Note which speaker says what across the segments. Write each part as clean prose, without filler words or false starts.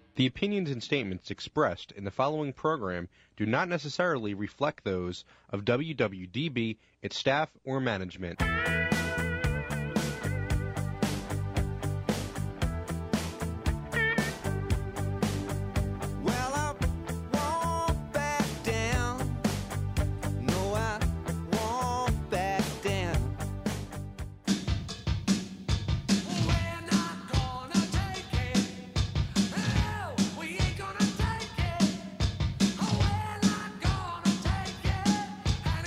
Speaker 1: The opinions and statements expressed in the following program do not necessarily reflect those of WWDB, its staff, or management.
Speaker 2: Well, I won't back down. No, I won't back down. We're not gonna take it. No, we ain't gonna take it. We're not gonna take it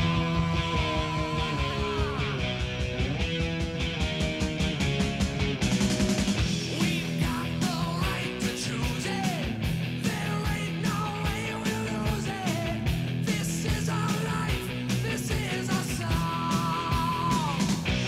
Speaker 2: anymore. We've got the right to choose it. There ain't no way we'll lose it. This is our life. This is our song.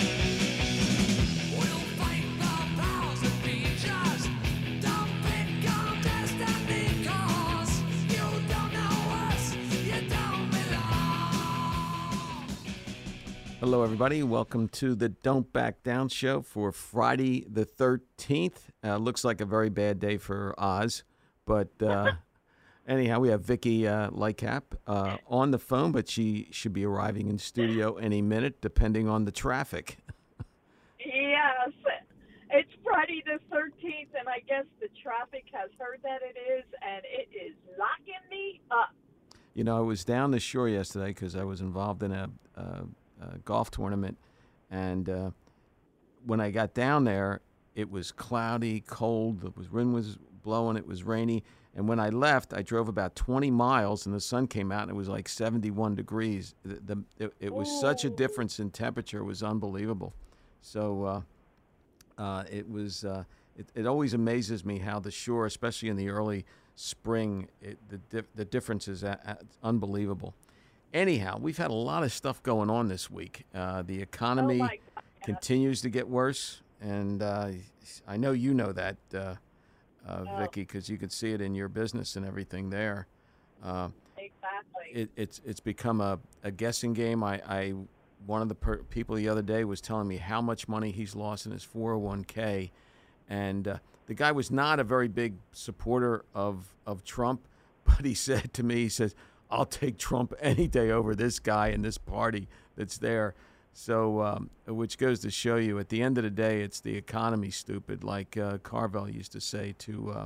Speaker 2: We'll fight the powers that be. Just don't pick on destiny, 'cause you don't know us. You don't belong.
Speaker 3: Hello, everybody. Welcome to the Don't Back Down show for Friday the 13th. Looks like a very bad day for Oz, but anyhow, we have Vicki Lightcap on the phone, but she should be arriving in studio any minute, depending on the traffic.
Speaker 4: Yes, it's Friday the 13th, and I guess the traffic has heard that it is, and it is locking me up.
Speaker 3: You know, I was down the shore yesterday because I was involved in a golf tournament, and when I got down there, it was cloudy, cold. The wind was blowing. It was rainy. And when I left, I drove about 20 miles, and the sun came out, and it was like 71 degrees. It was such a difference in temperature. It was unbelievable. So it was. It always amazes me how the shore, especially in the early spring, the difference is unbelievable. Anyhow, we've had a lot of stuff going on this week. The economy
Speaker 4: Oh, my God.
Speaker 3: continues to get worse, and I know you know that, Vicki, because you could see it in your business and everything there.
Speaker 4: Exactly.
Speaker 3: It's become a guessing game. One of the people the other day was telling me how much money he's lost in his 401k, and the guy was not a very big supporter of Trump, but he said to me, he says, I'll take Trump any day over this guy and this party that's there. So, which goes to show you, at the end of the day, it's the economy, stupid, like Carvel used to say to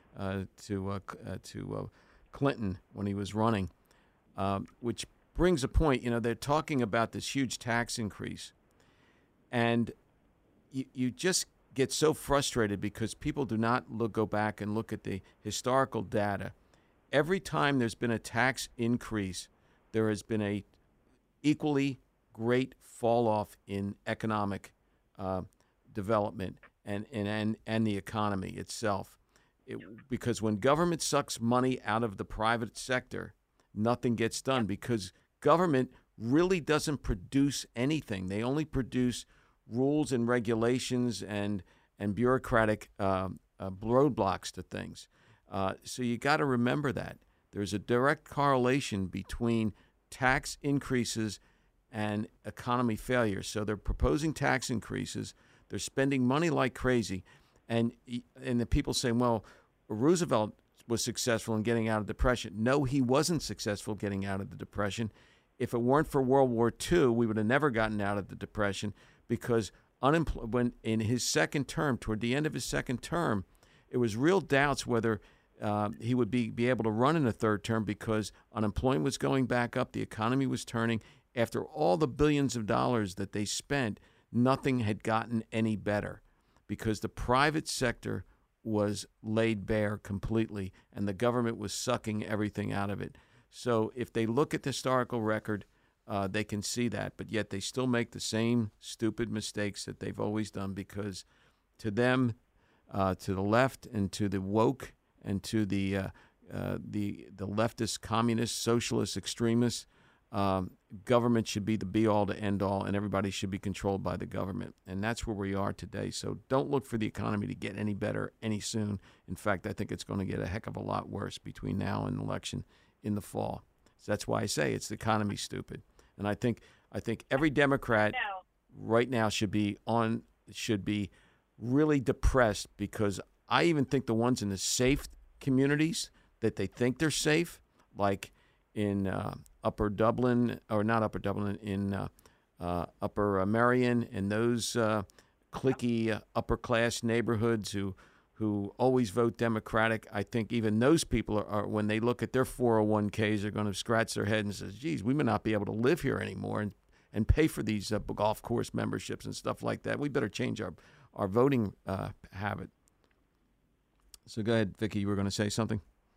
Speaker 3: Clinton when he was running. Which brings a point. You know, they're talking about this huge tax increase, and you just get so frustrated because people do not go back and look at the historical data. Every time there's been a tax increase, there has been a equally great fall off in economic development and the economy itself. Because when government sucks money out of the private sector, nothing gets done because government really doesn't produce anything. They only produce rules and regulations and bureaucratic roadblocks to things. So you got to remember that. There's a direct correlation between tax increases and economy failure. So they're proposing tax increases. They're spending money like crazy. And the people say, well, Roosevelt was successful in getting out of depression. No, he wasn't successful getting out of the depression. If it weren't for World War II, we would have never gotten out of the depression because when in his second term, toward the end of his second term, it was real doubts whether he would be able to run in a third term because unemployment was going back up, the economy was turning. After all the billions of dollars that they spent, nothing had gotten any better because the private sector was laid bare completely and the government was sucking everything out of it. So if they look at the historical record, they can see that, but yet they still make the same stupid mistakes that they've always done because to them, to the left and to the woke and to the leftist, communist, socialist, extremists, government should be the be-all to end-all, and everybody should be controlled by the government. And that's where we are today. So don't look for the economy to get any better any soon. In fact, I think it's going to get a heck of a lot worse between now and the election in the fall. So that's why I say it's the economy, stupid. And I think every Democrat right now should be really depressed because I even think the ones in the safe communities that they think they're safe, like in Upper Dublin, or not Upper Dublin, in Upper Merion, and those cliquey upper-class neighborhoods who always vote Democratic, I think even those people are when they look at their 401ks, are going to scratch their head and say, geez, we may not be able to live here anymore and pay for these golf course memberships and stuff like that. We better change our voting habit. So go ahead, Vicki, you were going to say something?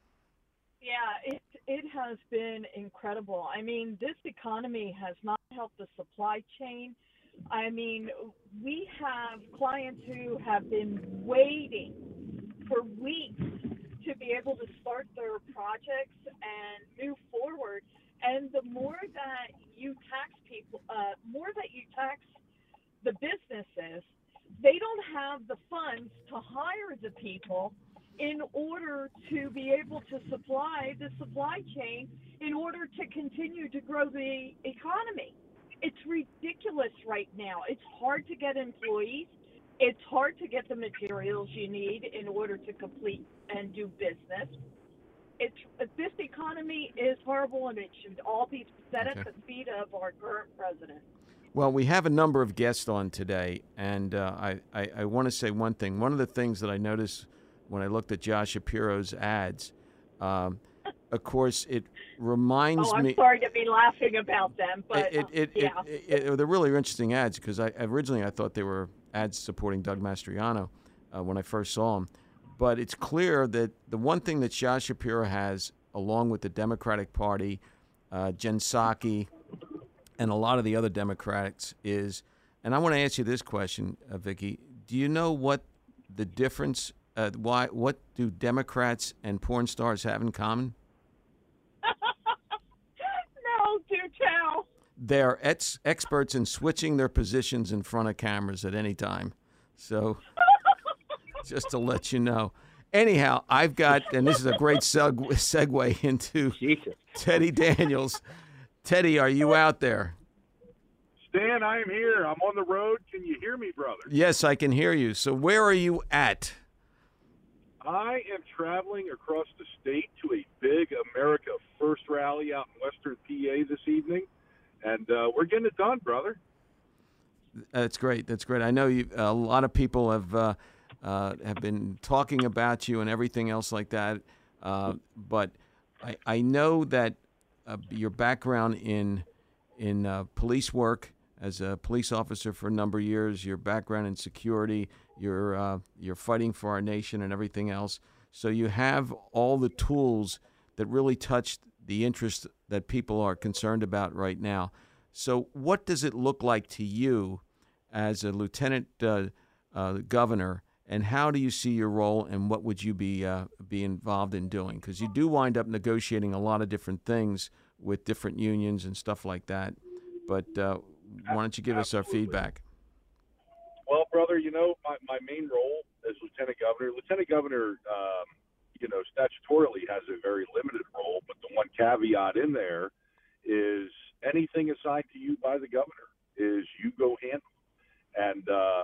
Speaker 4: Yeah, it has been incredible. I mean, this economy has not helped the supply chain. I mean, we have clients who have been waiting for weeks to be able to start their projects and move forward. And the more that you tax people, more that you tax the businesses, they don't have the funds to hire the people in order to be able to supply the supply chain in order to continue to grow the economy. It's ridiculous right now. It's hard to get employees. It's hard to get the materials you need in order to complete and do business. This economy is horrible, and it should all be set at the feet of our current president.
Speaker 3: Well, we have a number of guests on today, and I want to say one thing. One of the things that I noticed when I looked at Josh Shapiro's ads, of course, it reminds me.
Speaker 4: I'm sorry to be laughing about them, but
Speaker 3: they're really interesting ads because originally I thought they were ads supporting Doug Mastriano when I first saw him. But it's clear that the one thing that Josh Shapiro has, along with the Democratic Party, Jen Psaki, and a lot of the other Democrats, is, and I want to ask you this question, Vicki. Do you know what the difference? What do Democrats and porn stars have in common?
Speaker 4: No, do tell.
Speaker 3: They're experts in switching their positions in front of cameras at any time. So, just to let you know. Anyhow, I've got, and this is a great segue into Teddy Daniels. Teddy, are you out there?
Speaker 5: Stan, I am here. I'm on the road. Can you hear me, brother?
Speaker 3: Yes, I can hear you. So where are you at?
Speaker 5: I am traveling across the state to a big America First rally out in Western PA this evening, and we're getting it done, brother.
Speaker 3: That's great. That's great. I know a lot of people have been talking about you and everything else like that, but I know that your background in police work as a police officer for a number of years, your background in security, you're fighting for our nation and everything else. So you have all the tools that really touch the interests that people are concerned about right now. So what does it look like to you as a lieutenant governor, and how do you see your role, and what would you be involved in doing? Because you do wind up negotiating a lot of different things with different unions and stuff like that. But why don't you give us our feedback?
Speaker 5: Well, brother, my main role as lieutenant governor, statutorily has a very limited role, but the one caveat in there is anything assigned to you by the governor is you go handle. And,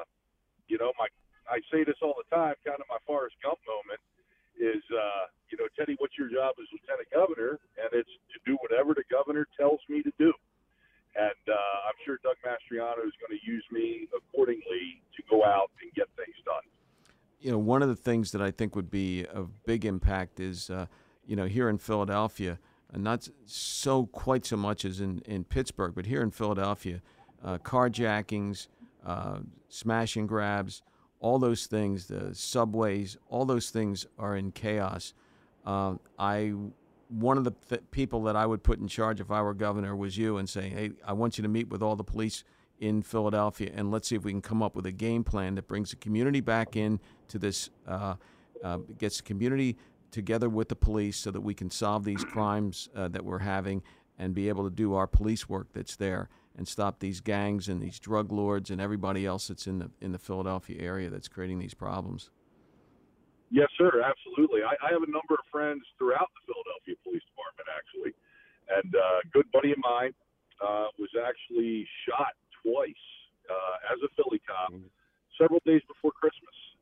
Speaker 5: I say this all the time, kind of my Forrest Gump moment is, Teddy, what's your job as lieutenant governor? And it's to do whatever the governor tells me to do. And I'm sure Doug Mastriano is going to use me accordingly to go out and get things done.
Speaker 3: One of the things that I think would be of big impact is, here in Philadelphia, not quite so much as in Pittsburgh, but here in Philadelphia, carjackings, smash and grabs, all those things, the subways, all those things are in chaos. One of the people that I would put in charge if I were governor was you, and saying, hey, I want you to meet with all the police in Philadelphia, and let's see if we can come up with a game plan that brings the community back in to this, gets the community together with the police so that we can solve these crimes that we're having and be able to do our police work that's there and stop these gangs and these drug lords and everybody else that's in the Philadelphia area that's creating these problems.
Speaker 5: Yes, sir, absolutely. I have a number of friends throughout the Philadelphia Police Department, actually, and a good buddy of mine was actually shot twice as a Philly cop several days before Christmas.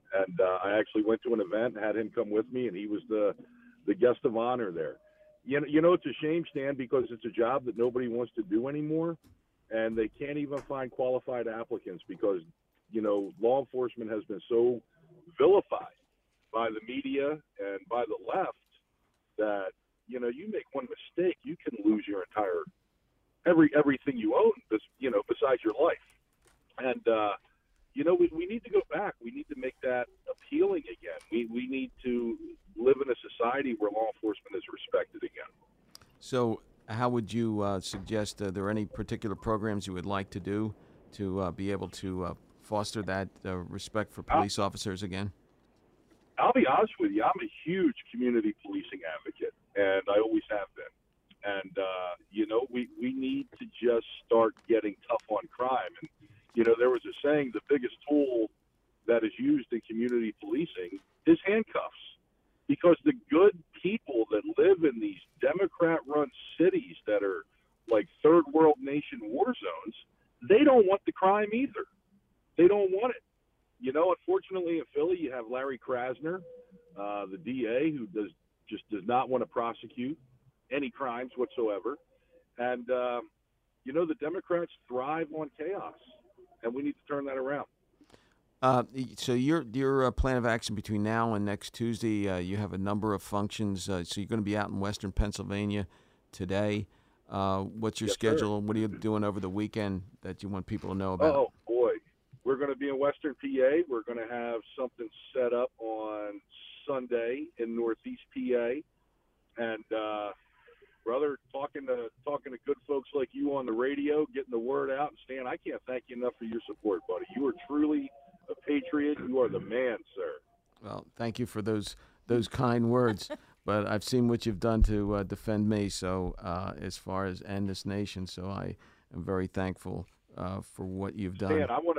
Speaker 5: And I actually went to an event, had him come with me, and he was the guest of honor there. You know, it's a shame, Stan, because it's a job that nobody wants to do anymore, and they can't even find qualified applicants because, you know, law enforcement has been so vilified by the media and by the left that, you know, you make one mistake, you can lose your entire everything you own, you know, besides your life. And you know, we need to go back. We need to make that appealing again. We need to live in a society where law enforcement is respected again.
Speaker 3: So how would you suggest, are there any particular programs you would like to do to be able to foster that respect for police officers again?
Speaker 5: I'll be honest with you. I'm a huge community policing advocate, and I always have been. And, you know, we need to just start getting tough on crime. And, you know, there was a saying, the biggest tool that is used in community policing is handcuffs. Because the good people that live in these Democrat-run cities that are like third world nation war zones, they don't want the crime either. They don't want it. You know, unfortunately in Philly, you have Larry Krasner, the DA, who just does not want to prosecute any crimes whatsoever. And, you know, the Democrats thrive on chaos, and we need to turn that around.
Speaker 3: So your plan of action between now and next Tuesday, you have a number of functions. So you're going to be out in Western Pennsylvania today. What's your
Speaker 5: Yes,
Speaker 3: schedule?
Speaker 5: sir.
Speaker 3: What are you doing over the weekend that you want people to know about?
Speaker 5: Oh, boy. We're going to be in Western PA. We're going to have something set up on Sunday in Northeast PA. And, brother, talking to good folks like you on the radio, getting the word out. And Stan, I can't thank you enough for your support, buddy. You are truly a patriot. You are the man, sir.
Speaker 3: Well, thank you for those kind words. But I've seen what you've done to defend me, so as far as and this nation. So I am very thankful for what you've done.
Speaker 5: Stan, I want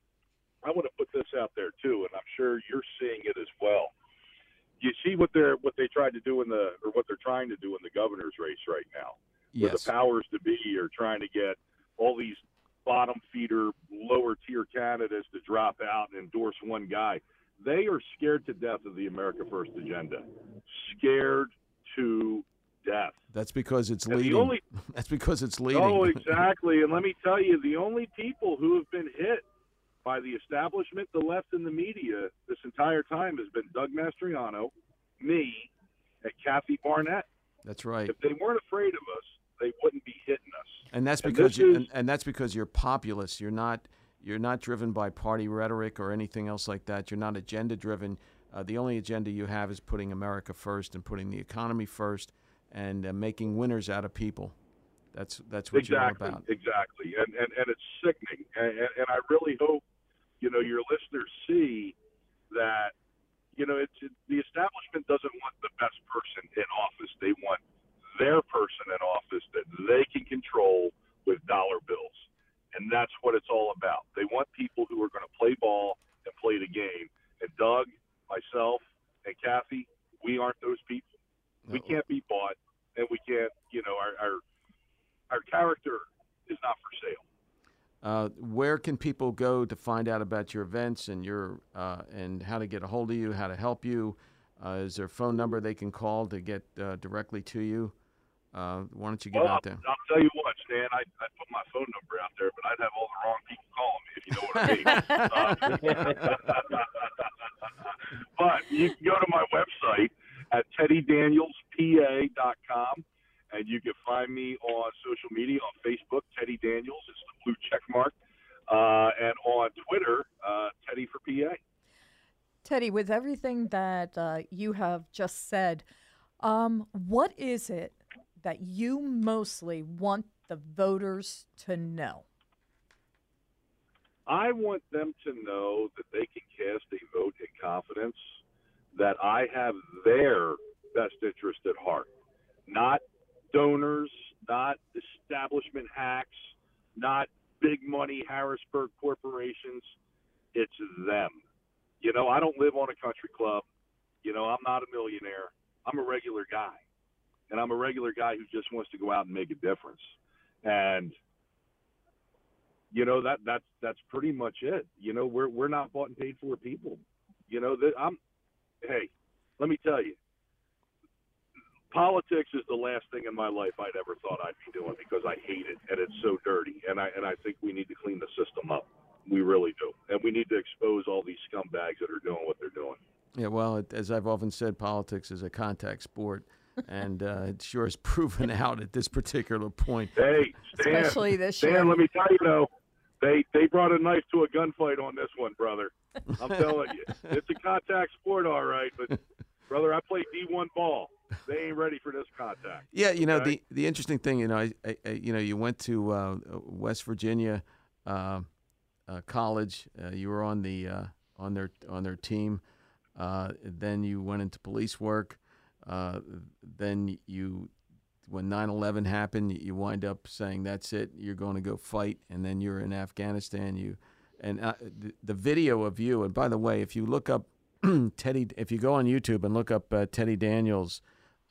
Speaker 5: to put this out there too, and I'm sure you're seeing it as well. You see what they tried to do what they're trying to do in the governor's race right now. Where
Speaker 3: Yes.
Speaker 5: the powers to be are trying to get all these bottom feeder, lower tier candidates to drop out and endorse one guy. They are scared to death of the America First agenda. Scared to death.
Speaker 3: That's because it's
Speaker 5: And the
Speaker 3: leading.
Speaker 5: only-
Speaker 3: That's because it's leading.
Speaker 5: Oh, exactly. And let me tell you, the only people who have been hit by the establishment, the left, and the media this entire time has been Doug Mastriano, me, and Kathy Barnett.
Speaker 3: That's right.
Speaker 5: If they weren't afraid of us, they wouldn't be hitting us.
Speaker 3: And that's
Speaker 5: And
Speaker 3: because
Speaker 5: this is-
Speaker 3: and that's because you're populist. You're not driven by party rhetoric or anything else like that. You're not agenda driven. The only agenda you have is putting America first and putting the economy first and making winners out of people. That's what you're all about.
Speaker 5: Exactly. And it's sickening. And I really hope, you know, your listeners see that, you know, the establishment doesn't want the best person in office. They want their person in office that they can control with dollar bills. And that's what it's all about. They want people who are going to play ball and play the game. And Doug, myself, and Kathy, we aren't those people. We
Speaker 3: No.
Speaker 5: can't be bought, and we can't, you know, our character is not for sale.
Speaker 3: Where can people go to find out about your events and your and how to get a hold of you, how to help you? Is there a phone number they can call to get directly to you? Why don't you get out there?
Speaker 5: I'll tell you what, Stan, I put my phone number out there, but I'd have all the wrong people calling me, if you know what I mean. But you can go to my website at teddydanielspa.com, and you can find me on social media, on Facebook, Teddy Daniels, it's the blue check mark, and on Twitter, Teddy for PA.
Speaker 6: Teddy, with everything that you have just said, what is it that you mostly want the voters to know?
Speaker 5: I want them to know that they can cast a vote in confidence, that I have their best interest at heart, not donors, not establishment hacks, not big money Harrisburg corporations. It's them. You know, I don't live on a country club. You know, I'm not a millionaire. I'm a regular guy. And I'm a regular guy who just wants to go out and make a difference. And you know, that's pretty much it. You know, we're not bought and paid for people. Hey, let me tell you, politics is the last thing in my life I'd ever thought I'd be doing because I hate it and it's so dirty. And I think we need to clean the system up. We really do. And we need to expose all these scumbags that are doing what they're doing.
Speaker 3: Yeah, well, as I've often said, politics is a contact sport, and it sure has proven out at this particular point.
Speaker 5: Hey, Stan,
Speaker 6: Especially this year.
Speaker 5: Stan, let me tell you, though, they brought a knife to a gunfight on this one, brother. I'm telling you. It's a contact sport, all right, but, brother, I played D1 ball. They ain't ready for this contact.
Speaker 3: Yeah,
Speaker 5: okay?
Speaker 3: the interesting thing, I you went to West Virginia College. You were on the on their team. Then you went into police work. Then when 9/11 happened, you wind up saying that's it. You're going to go fight, and then you're in Afghanistan. The video of you. And by the way, if you look up Teddy, if you go on YouTube and look up Teddy Daniels'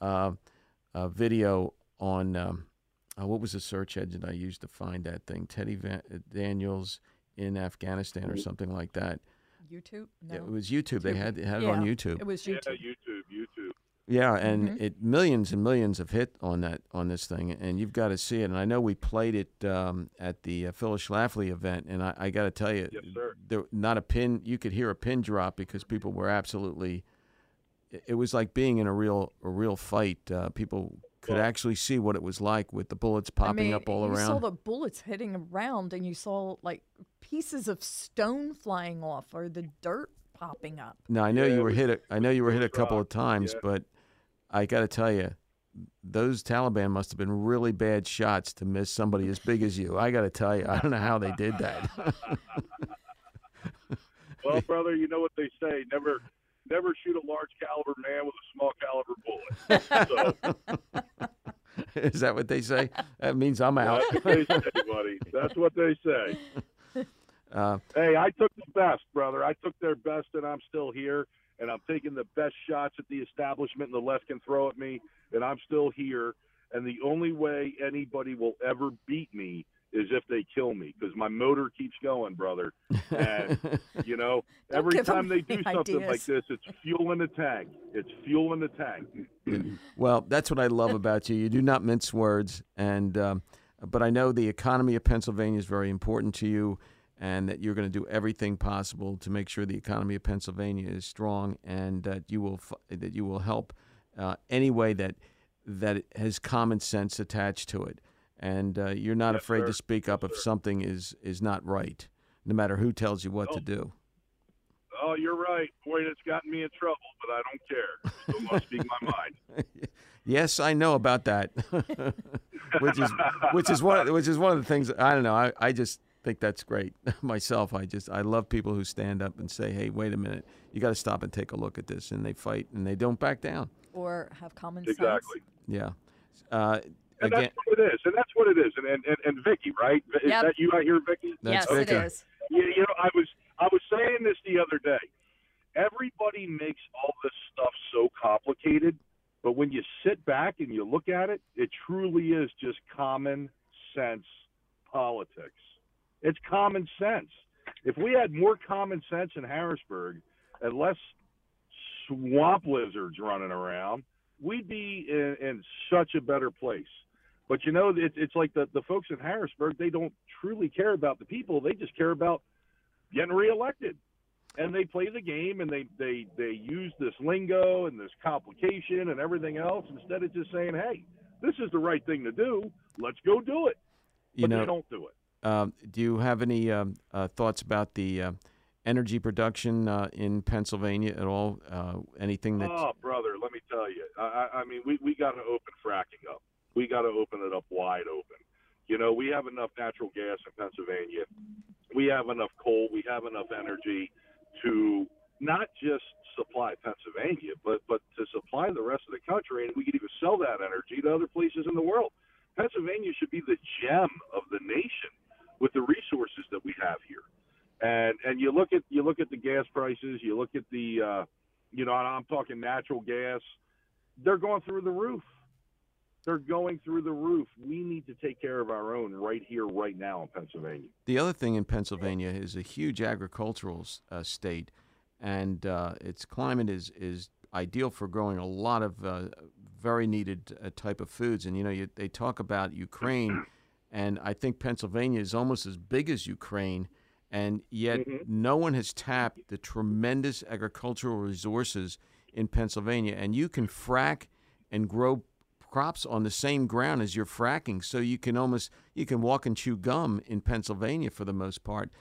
Speaker 3: video on what was the search engine I used to find that thing? Daniels in Afghanistan or something like that.
Speaker 6: YouTube? No.
Speaker 3: It was YouTube. They had it on YouTube.
Speaker 6: It was YouTube.
Speaker 5: Yeah, YouTube.
Speaker 3: Yeah, and it millions and millions of hit on this thing, and you've got to see it. And I know we played it at the Phyllis Schlafly event, and I got to tell you,
Speaker 5: Yes, sir.
Speaker 3: there not a pin. You could hear a pin drop because people were absolutely. It was like being in a real fight. People could actually see what it was like with the bullets popping up all
Speaker 6: you
Speaker 3: around.
Speaker 6: saw the bullets hitting around, and you saw like pieces of stone flying off or the dirt popping up.
Speaker 3: Now I know
Speaker 5: Yeah,
Speaker 3: you
Speaker 5: it
Speaker 3: were
Speaker 5: was-
Speaker 3: hit. I know you were hit a
Speaker 5: was
Speaker 3: couple
Speaker 5: rough.
Speaker 3: of times,
Speaker 5: Yeah.
Speaker 3: but I got to tell you, those Taliban must have been really bad shots to miss somebody as big as you. I got to tell you, I don't know how they did that.
Speaker 5: Well, brother, you know what they say: never shoot a large caliber man with a small caliber bullet. So
Speaker 3: Is that what they say? That means I'm out.
Speaker 5: that's what they say, buddy. That's what they say. Hey, I took the best, brother. I took their best, and I'm still here. And I'm taking the best shots at the establishment the left can throw at me, and I'm still here. And the only way anybody will ever beat me is if they kill me, because my motor keeps going, brother. And,
Speaker 6: Don't
Speaker 5: every
Speaker 6: give 'em
Speaker 5: time they do something
Speaker 6: ideas.
Speaker 5: like this, it's fuel in the tank. It's fuel in the tank.
Speaker 3: Well, that's what I love about you. You do not mince words, and but I know the economy of Pennsylvania is very important to you, and that you're going to do everything possible to make sure the economy of Pennsylvania is strong, and that you will help any way that it has common sense attached to it, and you're not
Speaker 5: Yes,
Speaker 3: afraid
Speaker 5: sir.
Speaker 3: to speak up if something is not right, no matter who tells you what to do.
Speaker 5: Oh, you're right. Boy, it's gotten me in trouble, but I don't care. I still want to speak my mind.
Speaker 3: Yes, I know about that, which is one of the things. I don't know. I just think that's great myself. I love people who stand up and say, "Hey, wait a minute, you got to stop and take a look at this," and they fight and they don't back down.
Speaker 6: Or have common sense.
Speaker 5: Exactly.
Speaker 3: Yeah.
Speaker 5: And
Speaker 3: Again,
Speaker 5: that's what it is. And that's what it is. And Vicky, right? Is
Speaker 6: Yep.
Speaker 5: that you out here, Vicky?
Speaker 3: That's
Speaker 6: Yes,
Speaker 3: Vicky.
Speaker 6: it is.
Speaker 5: You know, I was saying this the other day. Everybody makes all this stuff so complicated, but when you sit back and you look at it, it truly is just common sense politics. It's common sense. If we had more common sense in Harrisburg and less swamp lizards running around, we'd be in such a better place. But, you know, it's like the folks in Harrisburg, they don't truly care about the people. They just care about getting reelected. And they play the game, and they use this lingo and this complication and everything else instead of just saying, hey, this is the right thing to do. Let's go do it.
Speaker 3: you
Speaker 5: But
Speaker 3: know,
Speaker 5: they don't do it.
Speaker 3: do you have any thoughts about the energy production in Pennsylvania at all? Anything that?
Speaker 5: Oh, brother, let me tell you. I mean, we got to open fracking up. We got to open it up wide open. You know, we have enough natural gas in Pennsylvania. We have enough coal. We have enough energy to not just supply Pennsylvania, but to supply the rest of the country, and we could even sell that energy to other places in the world. Pennsylvania should be the gem of the nation with the resources that we have here. And you look at the gas prices, you look at the you know, I'm talking natural gas, they're going through the roof. They're going through the roof. We need to take care of our own right here, right now in Pennsylvania.
Speaker 3: The other thing in Pennsylvania is a huge agricultural state, and its climate is ideal for growing a lot of very needed type of foods. And they talk about Ukraine, and I think Pennsylvania is almost as big as Ukraine, and yet no one has tapped the tremendous agricultural resources in Pennsylvania. And you can frack and grow crops on the same ground as you're fracking, so you can walk and chew gum in Pennsylvania for the most part.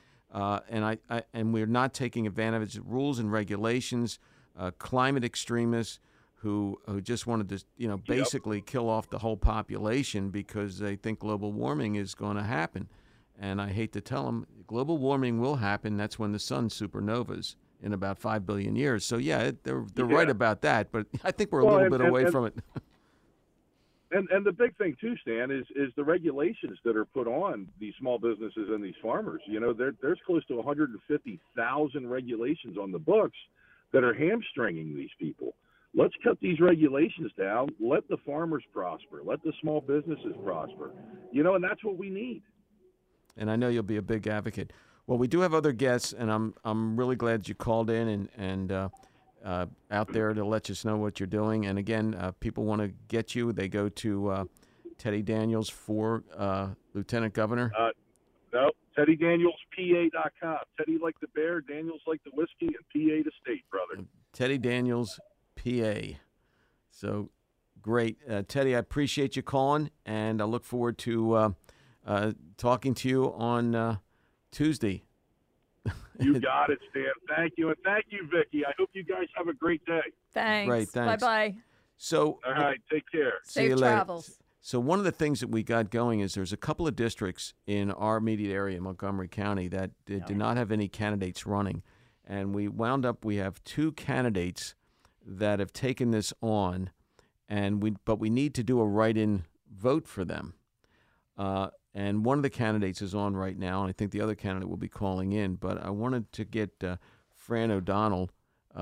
Speaker 3: And we're not taking advantage of rules and regulations, climate extremists who just wanted to basically kill off the whole population because they think global warming is going to happen. And I hate to tell them, global warming will happen. That's when the sun supernovas in about 5 billion years. So they're right about that, but I think we're a little bit away from it.
Speaker 5: And the big thing too, Stan, is the regulations that are put on these small businesses and these farmers. There's close to 150,000 regulations on the books that are hamstringing these people. Let's cut these regulations down. Let the farmers prosper. Let the small businesses prosper. And that's what we need.
Speaker 3: And I know you'll be a big advocate. Well, we do have other guests, and I'm really glad you called in and out there to let us know what you're doing. And again, people want to get you. They go to Teddy Daniels for Lieutenant Governor.
Speaker 5: No, TeddyDanielsPA.com. Teddy like the bear, Daniels like the whiskey, and PA to state, brother.
Speaker 3: Teddy Daniels, PA. So great. Teddy, I appreciate you calling, and I look forward to talking to you on Tuesday.
Speaker 5: You got it, Stan. Thank you. And thank you, Vicki. I hope you guys have a great day.
Speaker 6: Thanks.
Speaker 3: Great, thanks.
Speaker 6: Bye-bye.
Speaker 3: So,
Speaker 5: all right, take care.
Speaker 3: See you
Speaker 6: Safe
Speaker 3: later.
Speaker 6: travels.
Speaker 3: So one of the things that we got going is there's a couple of districts in our immediate area, Montgomery County, that did not have any candidates running. And we have 2 candidates that have taken this on, but we need to do a write-in vote for them. And one of the candidates is on right now, and I think the other candidate will be calling in. But I wanted to get Fran O'Donnell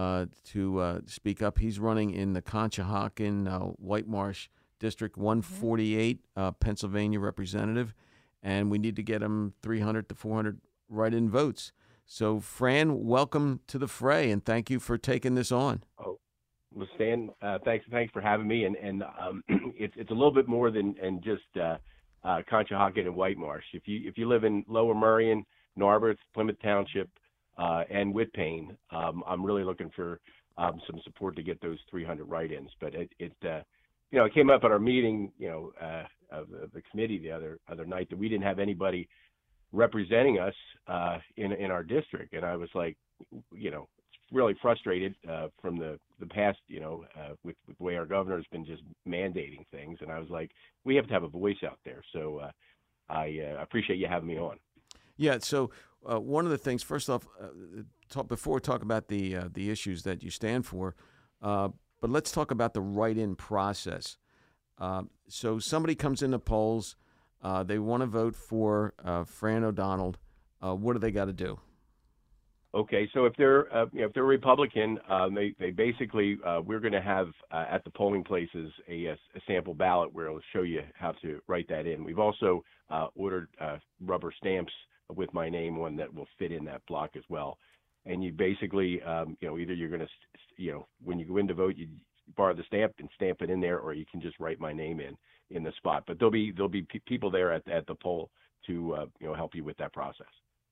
Speaker 3: to speak up. He's running in the Conshohocken, White Marsh District 148, Pennsylvania representative, and we need to get him 300 to 400 write-in votes. So, Fran, welcome to the fray, and thank you for taking this on.
Speaker 7: Oh, well, Stan, thanks for having me. And it's a little bit more than just Conshohocken and White Marsh. If you live in Lower Merion, Narberth, Plymouth Township, and Whitpain, I'm really looking for some support to get those 300 write-ins. But it came up at our meeting, of the committee the other night that we didn't have anybody representing us in our district, and I was like, really frustrated from the past, with the way our governor's been just mandating things, and I was like, we have to have a voice out there. So I appreciate you having me on.
Speaker 3: Yeah. So one of the things, first off, before we talk about the issues that you stand for, but let's talk about the write-in process. So somebody comes in the polls, they want to vote for Fran O'Donnell. What do they got to do?
Speaker 7: Okay, so if they're Republican, they basically we're going to have at the polling places a sample ballot where it'll show you how to write that in. We've also ordered rubber stamps with my name on that will fit in that block as well. And you basically, either you're going to, when you go in to vote, you borrow the stamp and stamp it in there, or you can just write my name in the spot. But there'll be people there at the poll to help you with that process.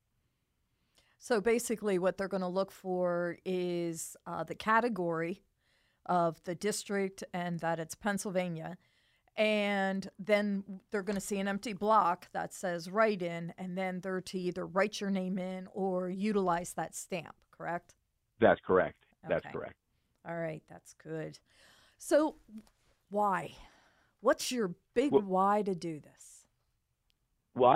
Speaker 6: So basically what they're going to look for is the category of the district and that it's Pennsylvania. And then they're going to see an empty block that says write-in, and then they're to either write your name in or utilize that stamp, correct?
Speaker 7: That's correct. That's
Speaker 6: Okay.
Speaker 7: correct.
Speaker 6: All right, that's good. So why? What's your big why to do this?
Speaker 7: Well,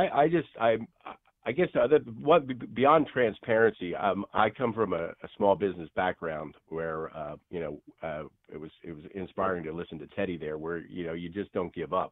Speaker 7: I guess beyond transparency, I come from a small business background where it was inspiring to listen to Teddy there, where you just don't give up.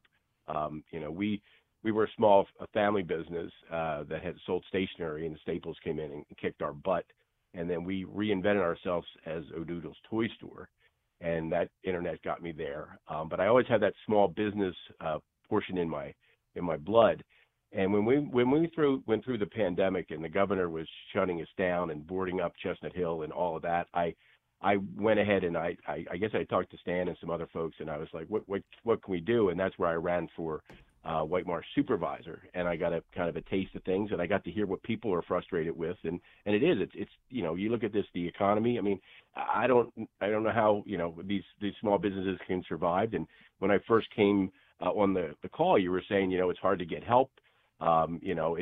Speaker 7: We were a family business that had sold stationery, and the Staples came in and kicked our butt, and then we reinvented ourselves as O'Doodle's Toy Store, and that internet got me there. But I always had that small business portion in my blood. And when we went through the pandemic and the governor was shutting us down and boarding up Chestnut Hill and all of that, I went ahead and I guess I talked to Stan and some other folks, and I was like, what can we do? And that's where I ran for White Marsh supervisor, and I got a kind of a taste of things, and I got to hear what people are frustrated with, and it's you know, you look at this, the economy. I mean, I don't know how, you know, these small businesses can survive. And when I first came on the call, you were saying, you know, it's hard to get help. You know,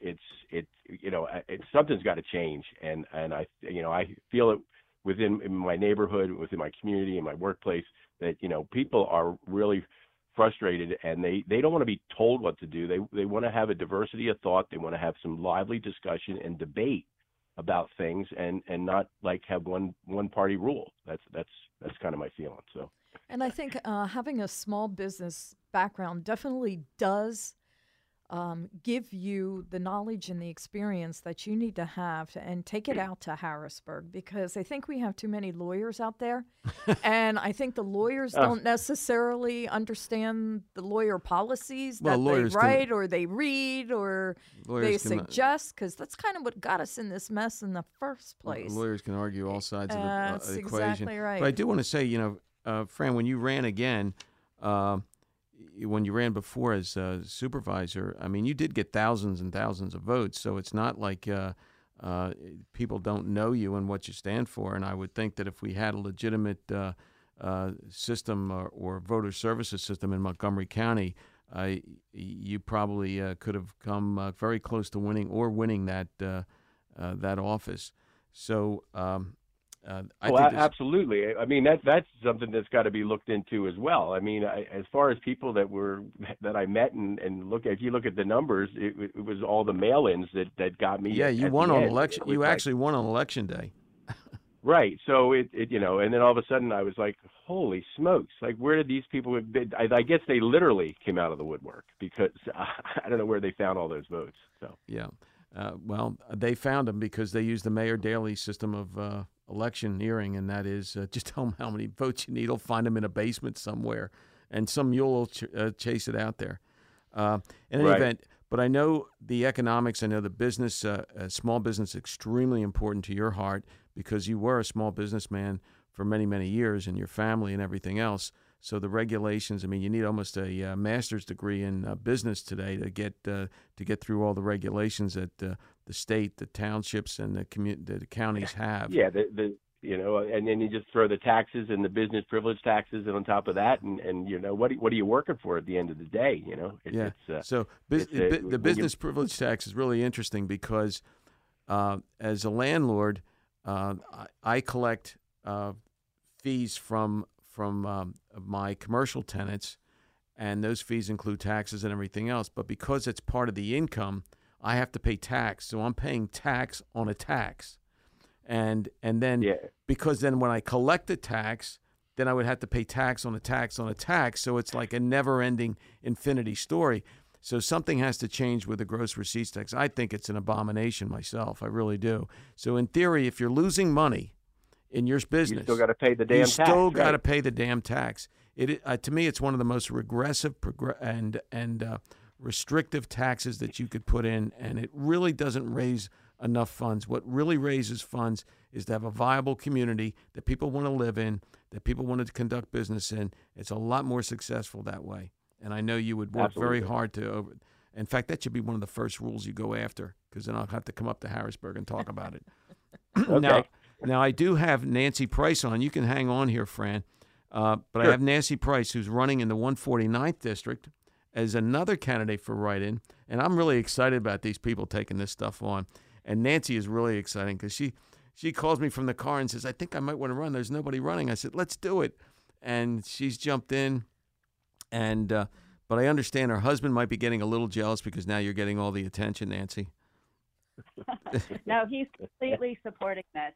Speaker 7: something's got to change, and I feel it within my neighborhood, within my community, in my workplace, that, you know, people are really frustrated, and they don't want to be told what to do. They want to have a diversity of thought. They want to have some lively discussion and debate about things, and not like have one party rule. That's kind of my feeling. So,
Speaker 6: And I think having a small business background definitely does give you the knowledge and the experience that you need to have and take it out to Harrisburg, because I think we have too many lawyers out there. And I think the lawyers don't necessarily understand the lawyer policies that they write or they read or they suggest, because that's kind of what got us in this mess in the first place.
Speaker 3: Lawyers can argue all sides of the
Speaker 6: That's
Speaker 3: equation.
Speaker 6: exactly right.
Speaker 3: But I do want to say, you know, Fran, when you ran again, when you ran before as supervisor, I mean, you did get thousands and thousands of votes. So it's not like people don't know you and what you stand for. And I would think that if we had a legitimate system or voter services system in Montgomery County, you probably could have come very close to winning that office. So.
Speaker 7: Absolutely. I mean, that's something that's got to be looked into as well. I mean, as far as people that I met and look, if you look at the numbers, it was all the mail-ins that got me.
Speaker 3: Yeah, you won on election. You actually won on election day.
Speaker 7: Right. So it you know, and then all of a sudden I was like, holy smokes! Like, where did these people? I guess they literally came out of the woodwork, because I don't know where they found all those votes. So
Speaker 3: yeah. Well, they found them because they used the Mayor Daley system of electioneering, and that is just tell them how many votes you need. He'll find them in a basement somewhere, and some mule will chase it out there. In any event, but I know the economics. I know the business, small business, extremely important to your heart, because you were a small businessman for many, many years, and your family and everything else. So the regulations, I mean, you need almost a master's degree in business today to get through all the regulations that the state, the townships, and the counties have.
Speaker 7: Yeah, you know, and then you just throw the taxes and the business privilege taxes on top of that, and you know, what are you working for at the end of the day? You know,
Speaker 3: the business privilege tax is really interesting, because as a landlord, I collect fees from my commercial tenants, and those fees include taxes and everything else. But because it's part of the income, I have to pay tax. So I'm paying tax on a tax, and then because then when I collect the tax, then I would have to pay tax on a tax on a tax. So it's like a never-ending infinity story. So something has to change with the gross receipts tax. I think it's an abomination myself. I really do. So in theory, if you're losing money in your business,
Speaker 7: you still got to pay the damn tax.
Speaker 3: You still got to pay the damn tax. To me, it's one of the most regressive and restrictive taxes that you could put in, and it really doesn't raise enough funds. What really raises funds is to have a viable community that people want to live in, that people want to conduct business in. It's a lot more successful that way, and I know you would work very hard to. In fact, that should be one of the first rules you go after, because then I'll have to come up to Harrisburg and talk about it.
Speaker 7: Okay.
Speaker 3: Now, I do have Nancy Price on. You can hang on here, Fran. But sure. I have Nancy Price, who's running in the 149th District as another candidate for write-in. And I'm really excited about these people taking this stuff on. And Nancy is really exciting, because she calls me from the car and says, I think I might want to run. There's nobody running. I said, let's do it. And she's jumped in. And but I understand her husband might be getting a little jealous because now you're getting all the attention, Nancy.
Speaker 8: No, he's completely supporting this,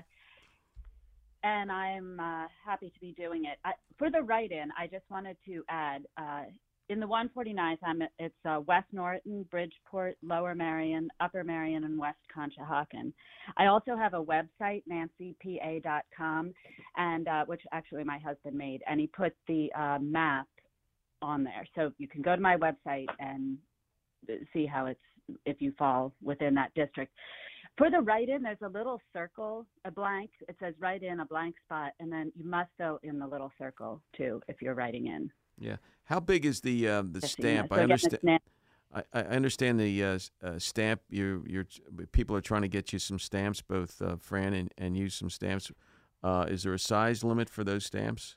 Speaker 8: and I'm happy to be doing it. For the write-in, I just wanted to add, in the 149th, it's West Norton, Bridgeport, Lower Marion, Upper Marion, and West Conshohocken. I also have a website, nancypa.com, and which actually my husband made, and he put the map on there. So you can go to my website and see how it's if you fall within that district. For the write-in, there's a little circle, a blank. It says write in a blank spot, and then you must fill in the little circle too if you're writing in.
Speaker 3: Yeah. How big is the stamp?
Speaker 8: So
Speaker 3: I
Speaker 8: again, the
Speaker 3: understand.
Speaker 8: stamp-
Speaker 3: I understand the stamp. People are trying to get you some stamps, both Fran and you some stamps. Is there a size limit for those stamps?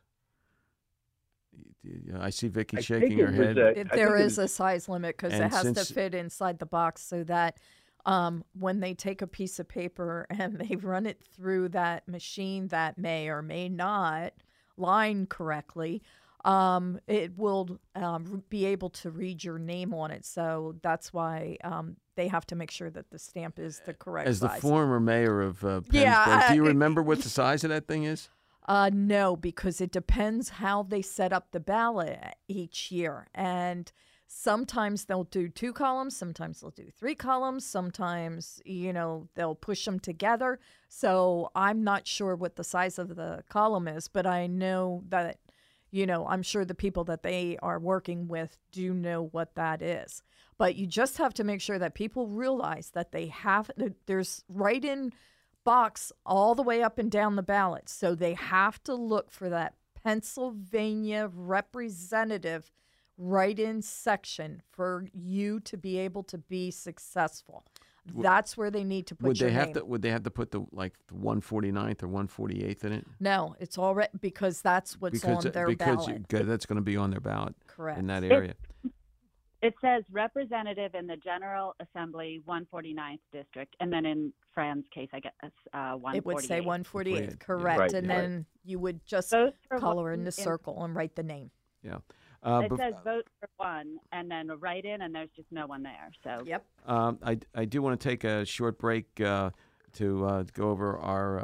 Speaker 3: I see Vicky
Speaker 7: I
Speaker 3: shaking
Speaker 7: think
Speaker 3: her
Speaker 7: it was
Speaker 3: head.
Speaker 6: There is a size limit because
Speaker 3: And
Speaker 6: it has to
Speaker 3: since-
Speaker 6: fit inside the box so that when they take a piece of paper and they run it through that machine that may or may not line correctly, it will be able to read your name on it. So that's why they have to make sure that the stamp is the correct
Speaker 3: As the
Speaker 6: size.
Speaker 3: former mayor of Pennsburg,
Speaker 6: Yeah,
Speaker 3: do you remember what the size of that thing is?
Speaker 6: No, because it depends how they set up the ballot each year. And sometimes they'll do 2 columns, sometimes they'll do 3 columns, sometimes, they'll push them together. So I'm not sure what the size of the column is, but I know that, I'm sure the people that they are working with do know what that is. But you just have to make sure that people realize that there's write-in box all the way up and down the ballot. So they have to look for that Pennsylvania representative write-in section for you to be able to be successful. That's where they need to put your name.
Speaker 3: Would they have to put the 149th or 148th in it?
Speaker 6: No, it's already because that's what's on their ballot.
Speaker 3: That's going to be on their ballot.
Speaker 6: Correct.
Speaker 3: In that area.
Speaker 8: It says representative in the General Assembly 149th district, and then in Fran's case, I guess 148.
Speaker 6: It would say 148th,
Speaker 3: 148th,
Speaker 6: correct.
Speaker 7: right,
Speaker 6: and
Speaker 7: right.
Speaker 6: then you would just
Speaker 8: Vote for
Speaker 6: color
Speaker 8: one
Speaker 6: in the
Speaker 8: in-
Speaker 6: circle and write the name.
Speaker 3: Yeah.
Speaker 8: It says vote for one, and then a write-in, and there's just no one there. So
Speaker 6: Yep.
Speaker 3: I do want to take a short break to go over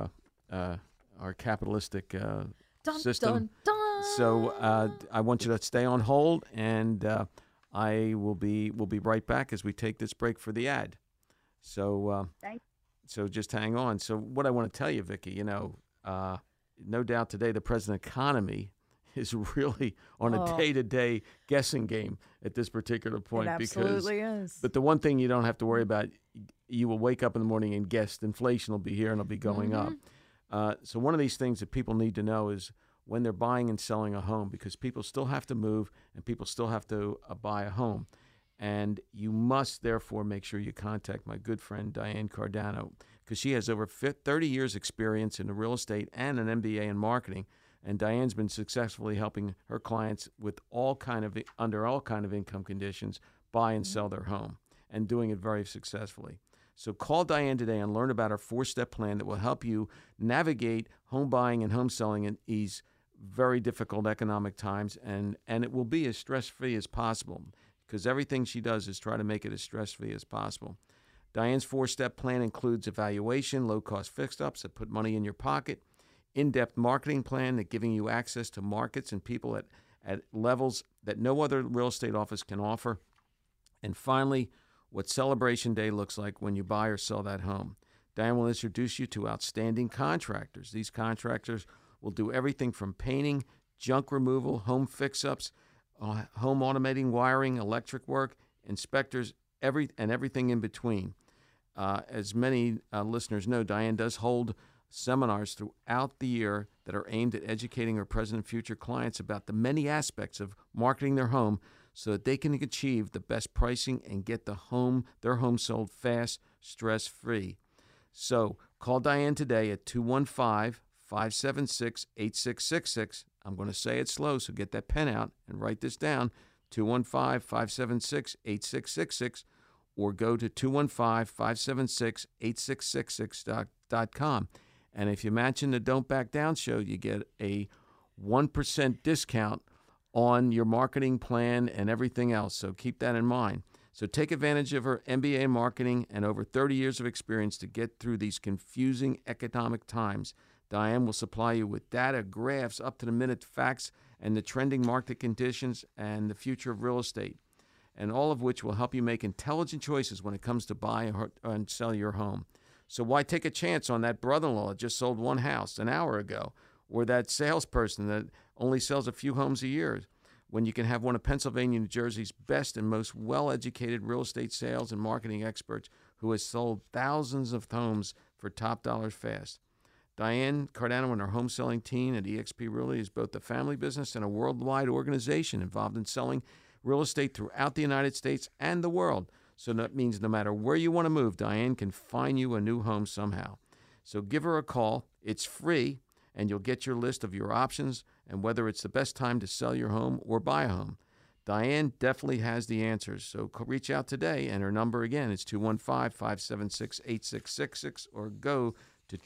Speaker 3: our capitalistic
Speaker 6: Dun,
Speaker 3: system.
Speaker 6: dun, dun.
Speaker 3: So I want you to stay on hold, and we'll be right back as we take this break for the ad. So
Speaker 8: Thanks.
Speaker 3: so just hang on. So what I want to tell you, Vicki, no doubt today the present economy is really on a day-to-day guessing game at this particular point.
Speaker 6: It absolutely is.
Speaker 3: But the one thing you don't have to worry about, you will wake up in the morning and guess inflation will be here and it'll be going up. So one of these things that people need to know is when they're buying and selling a home, because people still have to move and people still have to buy a home. And you must, therefore, make sure you contact my good friend Diane Cardano, because she has over 30 years experience in the real estate and an MBA in marketing. And Diane's been successfully helping her clients with under all kind of income conditions buy and sell their home, and doing it very successfully. So call Diane today and learn about our 4-step plan that will help you navigate home buying and home selling in these very difficult economic times, and it will be as stress-free as possible, because everything she does is try to make it as stress-free as possible. Diane's 4-step plan includes evaluation, low-cost fix-ups that put money in your pocket, in-depth marketing plan that giving you access to markets and people at levels that no other real estate office can offer. And finally, what Celebration Day looks like when you buy or sell that home. Diane will introduce you to outstanding contractors. These contractors will do everything from painting, junk removal, home fix-ups, home automating, wiring, electric work, inspectors, everything in between. As many listeners know, Diane does hold seminars throughout the year that are aimed at educating her present and future clients about the many aspects of marketing their home so that they can achieve the best pricing and get their home sold fast, stress-free. So call Diane today at 215-576-8666. I'm going to say it slow, so get that pen out and write this down, 215-576-8666, or go to 215-576-8666.com. And if you mention the Don't Back Down show, you get a 1% discount on your marketing plan and everything else. So keep that in mind. So take advantage of her MBA in marketing and over 30 years of experience to get through these confusing economic times. Diane will supply you with data, graphs, up-to-the-minute facts, and the trending market conditions and the future of real estate, and all of which will help you make intelligent choices when it comes to buy and sell your home. So why take a chance on that brother-in-law that just sold one house an hour ago, or that salesperson that only sells a few homes a year? when you can have one of Pennsylvania, New Jersey's best and most well-educated real estate sales and marketing experts who has sold thousands of homes for top dollars fast. Diane Cardano and her home selling team at eXp Realty is both a family business and a worldwide organization involved in selling real estate throughout the United States and the world. So that means no matter where you want to move, Diane can find you a new home somehow. So give her a call. It's free, and you'll get your list of your options and whether it's the best time to sell your home or buy a home. Diane definitely has the answers, so reach out today, and her number again is 215-576-8666, or go to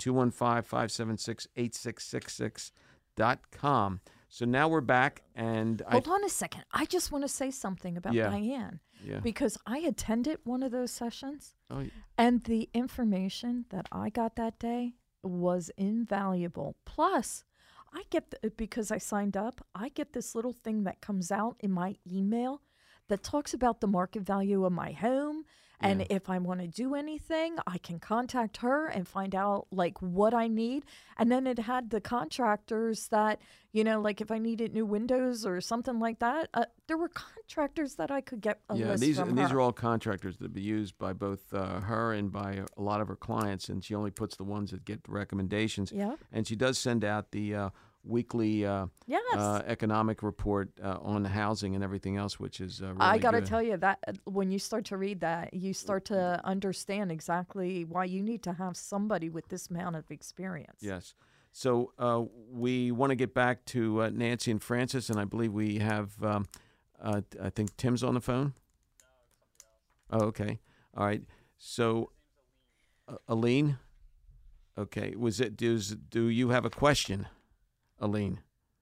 Speaker 3: 215-576-8666.com. So now we're back, and
Speaker 6: Hold on a second. I just want to say something about
Speaker 3: Yeah.
Speaker 6: Diane.
Speaker 3: Yeah.
Speaker 6: Because I attended one of those sessions,
Speaker 3: Oh,
Speaker 6: and the information that I got that day was invaluable. Plus, I get, because I signed up, I get this little thing that comes out in my email that talks about the market value of my home. And
Speaker 3: Yeah.
Speaker 6: if I want to do anything, I can contact her and find out like what I need. And then it had the contractors that, like if I needed new windows or something like that, there were contractors that I could get a
Speaker 3: yeah,
Speaker 6: list
Speaker 3: these
Speaker 6: from
Speaker 3: these
Speaker 6: her.
Speaker 3: are all contractors that be used by both her and by a lot of her clients, and she only puts the ones that get recommendations.
Speaker 6: Yeah.
Speaker 3: And she does send out the weekly
Speaker 6: Yes.
Speaker 3: economic report on the housing and everything else, which is really
Speaker 6: I got to
Speaker 3: good.
Speaker 6: tell you that when you start to read that, you start to understand exactly why you need to have somebody with this amount of experience.
Speaker 3: Yes. So we want to get back to Nancy and Francis, and I believe we have, I think Tim's on the phone. Oh, okay. All right. So, Aline? Okay. Do you have a question, Aline?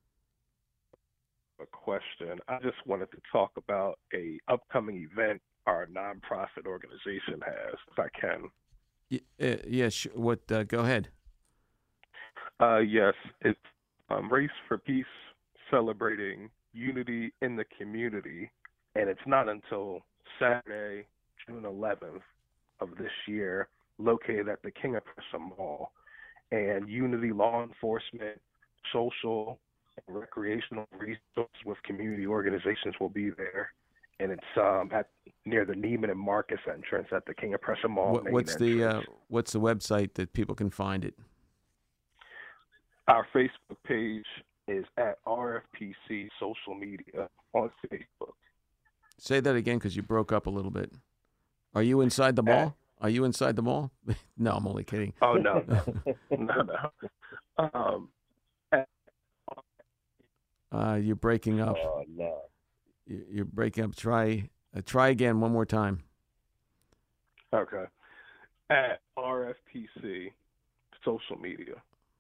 Speaker 9: A question. I just wanted to talk about a upcoming event our nonprofit organization has, if I can.
Speaker 3: Yes. What? Go ahead.
Speaker 9: Yes, it's Race for Peace, celebrating unity in the community, and it's not until Saturday, June 11th of this year, located at the King of Prussia Mall. And Unity Law Enforcement, social and recreational resources with community organizations will be there. And it's near the Neiman and Marcus entrance at the King of Prussia Mall. main
Speaker 3: What's
Speaker 9: entrance.
Speaker 3: the website that people can find it?
Speaker 9: Our Facebook page is at RFPC Social Media on Facebook.
Speaker 3: Say that again, because you broke up a little bit. Are you inside the mall? Are you inside the mall? No, I'm only kidding.
Speaker 9: Oh, no. No.
Speaker 3: You're breaking up.
Speaker 9: Oh, no.
Speaker 3: You're breaking up. Try again one more time.
Speaker 9: Okay. At RFPC Social Media.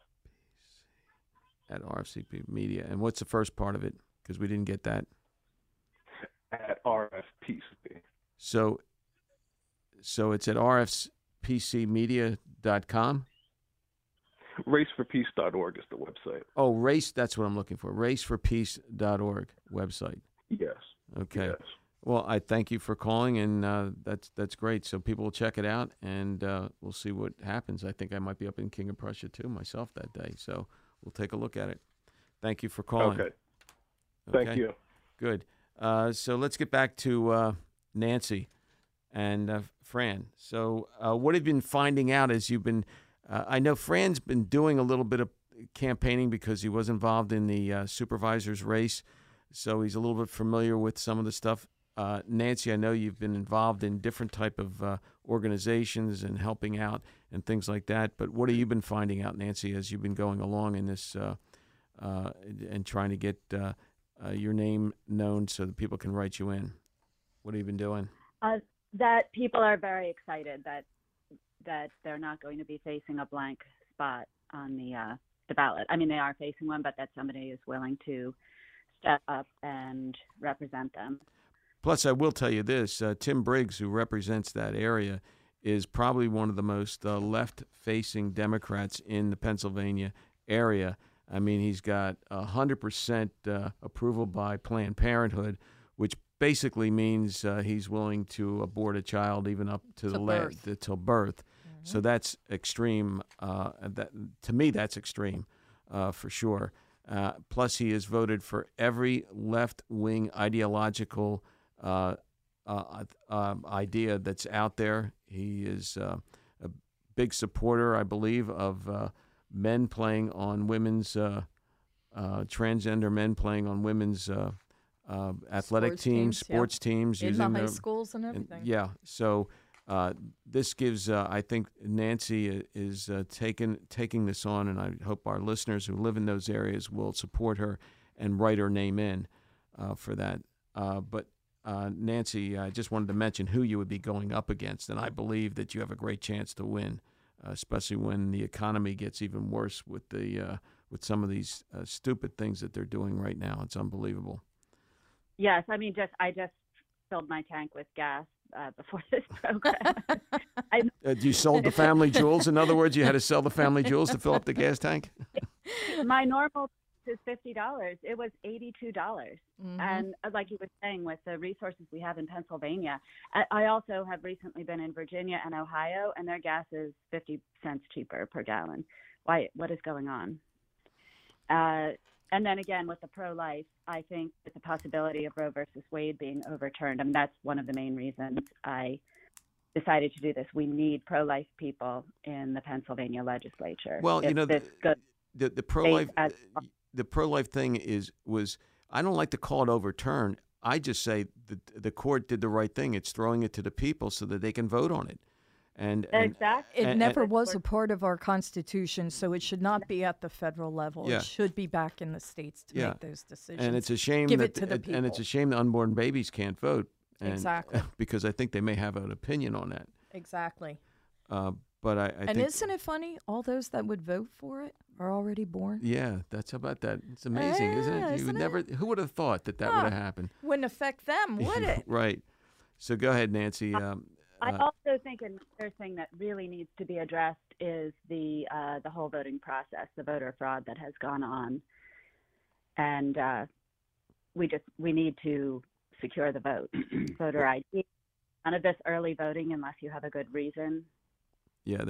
Speaker 3: At RFCP Media. And what's the first part of it? Because we didn't get that.
Speaker 9: At RFPC.
Speaker 3: So it's at rfpcmedia.com?
Speaker 9: Raceforpeace.org is the website.
Speaker 3: Oh, that's what I'm looking for. Raceforpeace.org website.
Speaker 9: Yes.
Speaker 3: Okay.
Speaker 9: Yes.
Speaker 3: Well, I thank you for calling, and that's great. So people will check it out, and we'll see what happens. I think I might be up in King of Prussia, too, myself that day. So we'll take a look at it. Thank you for calling.
Speaker 9: Okay. Thank you.
Speaker 3: Good. So let's get back to Nancy and Fran. So what have you been finding out as you've been I know Fran's been doing a little bit of campaigning because he was involved in the supervisor's race, so he's a little bit familiar with some of the stuff. Nancy, I know you've been involved in different type of organizations and helping out and things like that, but what have you been finding out, Nancy, as you've been going along in this and trying to get your name known so that people can write you in? What have you been doing?
Speaker 8: That people are very excited that they're not going to be facing a blank spot on the ballot. I mean, they are facing one, but that somebody is willing to step up and represent them.
Speaker 3: Plus, I will tell you this, Tim Briggs, who represents that area, is probably one of the most left-facing Democrats in the Pennsylvania area. I mean, he's got 100% approval by Planned Parenthood, which basically means he's willing to abort a child even up to till birth. Mm-hmm. So that's extreme. To me, that's extreme for sure. Plus, he has voted for every left-wing ideological idea that's out there. He is a big supporter, I believe, of men playing on women's transgender men playing on women's athletic sports teams,
Speaker 6: in
Speaker 3: using
Speaker 6: the high
Speaker 3: their,
Speaker 6: schools and everything.
Speaker 3: yeah. So this gives, I think, Nancy is taking this on, and I hope our listeners who live in those areas will support her and write her name in for that. But Nancy, I just wanted to mention who you would be going up against, and I believe that you have a great chance to win, especially when the economy gets even worse with with some of these stupid things that they're doing right now. It's unbelievable.
Speaker 8: Yes, I mean, I just filled my tank with gas before this program.
Speaker 3: You sold the family jewels. In other words, you had to sell the family jewels to fill up the gas tank?
Speaker 8: My normal is $50. It was $82.
Speaker 6: Mm-hmm.
Speaker 8: And like you were saying, with the resources we have in Pennsylvania, I also have recently been in Virginia and Ohio, and their gas is 50 cents cheaper per gallon. Why? What is going on? And then again, with the pro-life, I think with the possibility of Roe versus Wade being overturned, I mean, that's one of the main reasons I decided to do this. We need pro-life people in the Pennsylvania legislature.
Speaker 3: Well, you know, the pro-life
Speaker 8: as-
Speaker 3: the pro-life thing was I don't like to call it overturned. I just say the court did the right thing. It's throwing it to the people so that they can vote on it. And
Speaker 8: exactly.
Speaker 6: It never was a part of our Constitution, so it should not be at the federal level.
Speaker 3: Yeah.
Speaker 6: It should be back in the states to make those decisions.
Speaker 3: And it's a shame
Speaker 6: Give
Speaker 3: that
Speaker 6: it to the people.
Speaker 3: and it's a shame that unborn babies can't vote. And,
Speaker 6: Exactly.
Speaker 3: Because I think they may have an opinion on that.
Speaker 6: Exactly.
Speaker 3: But I
Speaker 6: And
Speaker 3: think,
Speaker 6: isn't it funny? All those that would vote for it are already born.
Speaker 3: yeah, that's how about that. It's amazing, isn't it? You
Speaker 6: isn't
Speaker 3: would
Speaker 6: it?
Speaker 3: never. Who would have thought that would have happened?
Speaker 6: Wouldn't affect them, would it?
Speaker 3: Right. So go ahead, Nancy.
Speaker 8: I also think another thing that really needs to be addressed is the whole voting process, the voter fraud that has gone on, and we need to secure the vote, voter ID. None of this early voting unless you have a good reason.
Speaker 3: Yeah,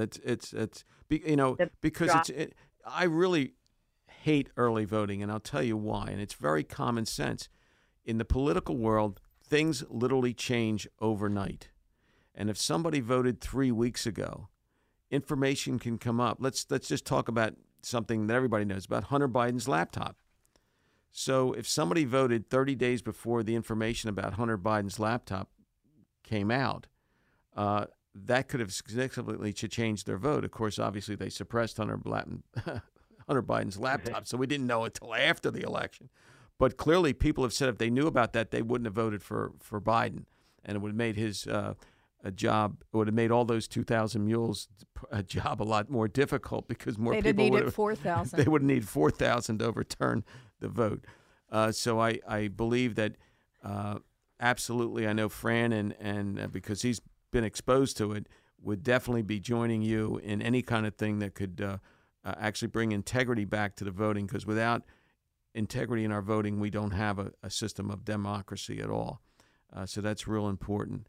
Speaker 3: because I really hate early voting, and I'll tell you why. And it's very common sense. In the political world, things literally change overnight. And if somebody voted 3 weeks ago, information can come up. Let's just talk about something that everybody knows about Hunter Biden's laptop. So if somebody voted 30 days before the information about Hunter Biden's laptop came out, that could have significantly changed their vote. Of course, obviously, they suppressed Hunter Biden's laptop, so we didn't know until after the election. But clearly, people have said if they knew about that, they wouldn't have voted for Biden, and it would have made his job. It would have made all those 2,000 mules a job a lot more difficult because more
Speaker 6: They'd
Speaker 3: people
Speaker 6: have
Speaker 3: would
Speaker 6: needed 4,000.
Speaker 3: They would need 4,000 to overturn the vote. So I believe that absolutely. I know Fran and because he's been exposed to it, would definitely be joining you in any kind of thing that could actually bring integrity back to the voting, because without integrity in our voting, we don't have a system of democracy at all. So that's real important.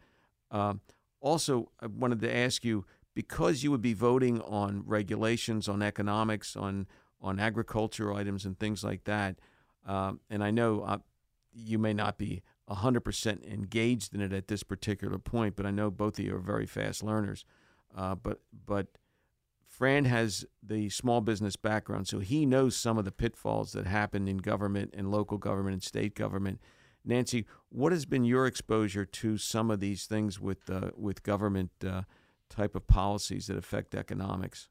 Speaker 3: Also, I wanted to ask you, because you would be voting on regulations, on economics, on agricultural items and things like that, and I know you may not be 100% engaged in it at this particular point, but I know both of you are very fast learners. But Fran has the small business background, so he knows some of the pitfalls that happen in government and local government and state government. Nancy, what has been your exposure to some of these things with government type of policies that affect economics?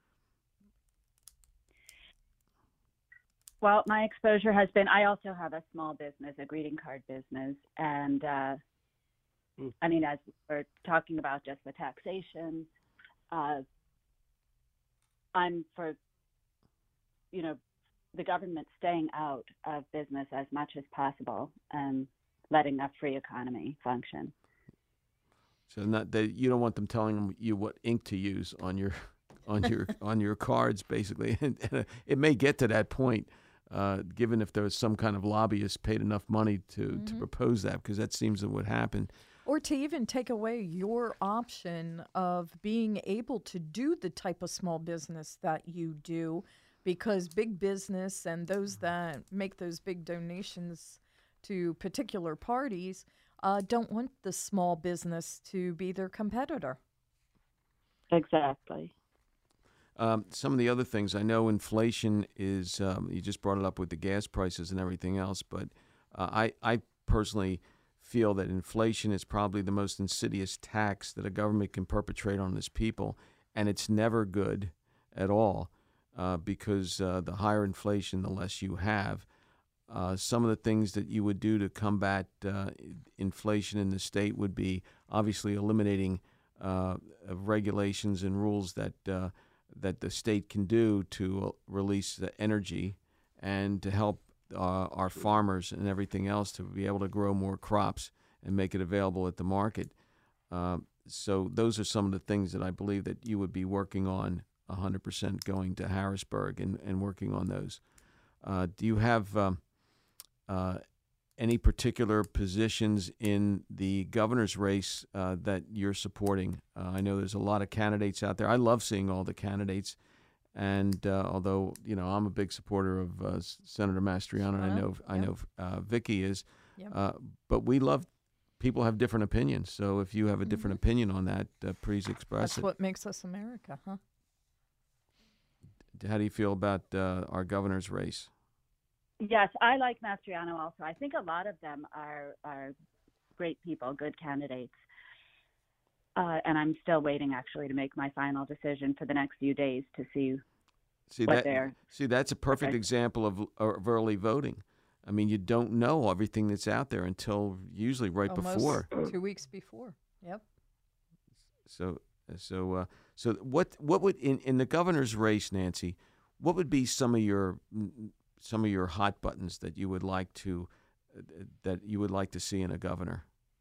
Speaker 8: Well, my exposure has been, I also have a small business, a greeting card business. And I mean, as we're talking about just the taxation, I'm for, the government staying out of business as much as possible and letting a free economy function.
Speaker 3: So you don't want them telling you what ink to use on your on your cards, basically. And it may get to that point, given if there was some kind of lobbyist paid enough money to propose that, because that seems to what happened.
Speaker 6: Or to even take away your option of being able to do the type of small business that you do because big business and those that make those big donations to particular parties don't want the small business to be their competitor.
Speaker 8: Exactly.
Speaker 3: Some of the other things, I know inflation is, you just brought it up with the gas prices and everything else, but I personally feel that inflation is probably the most insidious tax that a government can perpetrate on its people, and it's never good at all because the higher inflation, the less you have. Some of the things that you would do to combat inflation in the state would be obviously eliminating regulations and rules that the state can do to release the energy and to help our farmers and everything else to be able to grow more crops and make it available at the market. So those are some of the things that I believe that you would be working on 100% going to Harrisburg and working on those. Do you have any particular positions in the governor's race that you're supporting? I know there's a lot of candidates out there. I love seeing all the candidates. And although I'm a big supporter of Senator Mastriano, and I know Vicky is, but we love people have different opinions. So if you have a different opinion on that, please express
Speaker 6: That's
Speaker 3: it.
Speaker 6: what makes us America, huh?
Speaker 3: How do you feel about our governor's race?
Speaker 8: Yes, I like Mastriano also. I think a lot of them are great people, good candidates. And I'm still waiting, actually, to make my final decision for the next few days to see what they're...
Speaker 3: See, that's a perfect example of early voting. I mean, you don't know everything that's out there until usually right before.
Speaker 6: 2 weeks before. Yep.
Speaker 3: So what would in the governor's race, Nancy? What would be some of your hot buttons that you would like to see in a governor?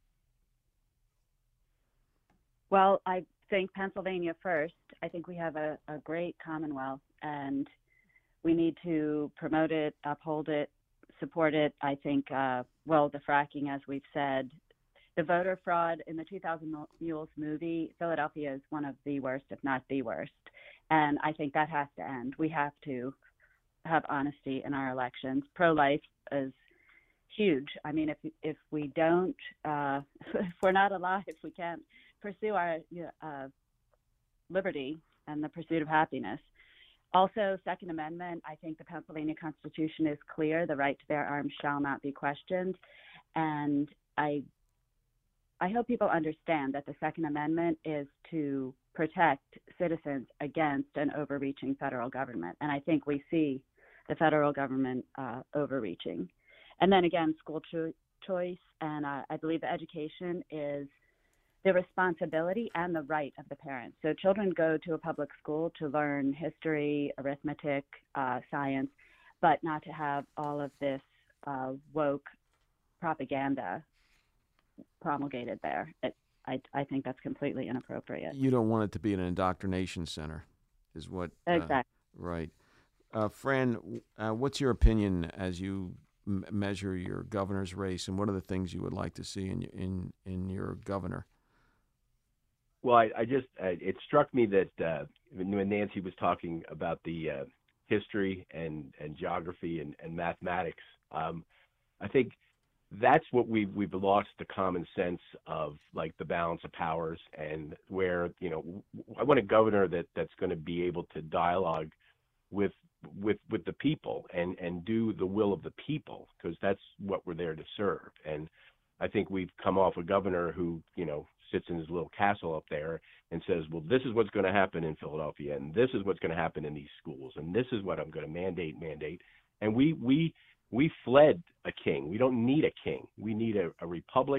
Speaker 8: Well, I think Pennsylvania first. I think we have a great Commonwealth, and we need to promote it, uphold it, support it. I think, the fracking, as we've said, the voter fraud in the 2000 Mules movie, Philadelphia is one of the worst, if not the worst. And I think that has to end. We have to have honesty in our elections. Pro-life is huge. I mean, if we don't, if we're not alive, if we can't pursue our liberty and the pursuit of happiness. Also, Second Amendment, I think the Pennsylvania Constitution is clear. The right to bear arms shall not be questioned. And I hope people understand that the Second Amendment is to protect citizens against an overreaching federal government. And I think we see the federal government overreaching. And then again, school choice. And I believe education is the responsibility and the right of the parents. So children go to a public school to learn history, arithmetic, science, but not to have all of this woke propaganda promulgated there. I think that's completely inappropriate.
Speaker 3: You don't want it to be an indoctrination center, is what.
Speaker 8: Exactly.
Speaker 3: Right. Fran, what's your opinion as you measure your governor's race, and what are the things you would like to see in your governor?
Speaker 7: Well, it struck me that when Nancy was talking about the history and geography and mathematics, I think that's what we've lost, the common sense of like the balance of powers, and where I want a governor that's going to be able to dialogue with the people and do the will of the people, because that's what we're there to serve. And I think we've come off a governor who sits in his little castle up there and says, well, this is what's going to happen in Philadelphia, and this is what's going to happen in these schools, and this is what I'm going to mandate. And we fled a king. We don't need a king. We need a republic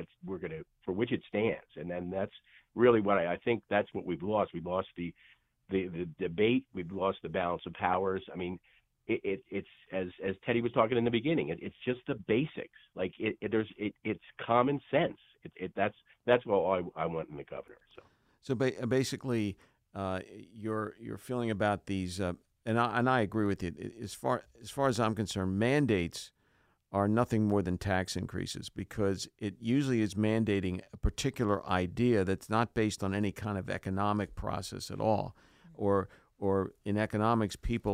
Speaker 7: for which it stands. And then that's really what I think that's what we've lost. We've lost the debate. We've lost the balance of powers. I mean, it's as Teddy was talking in the beginning. It's just the basics. Like it's common sense. That's what I want in the governor.
Speaker 3: So basically, your feeling about these, and I agree with you. As far as I'm concerned, mandates are nothing more than tax increases, because it usually is mandating a particular idea that's not based on any kind of economic process at all, or in economics, people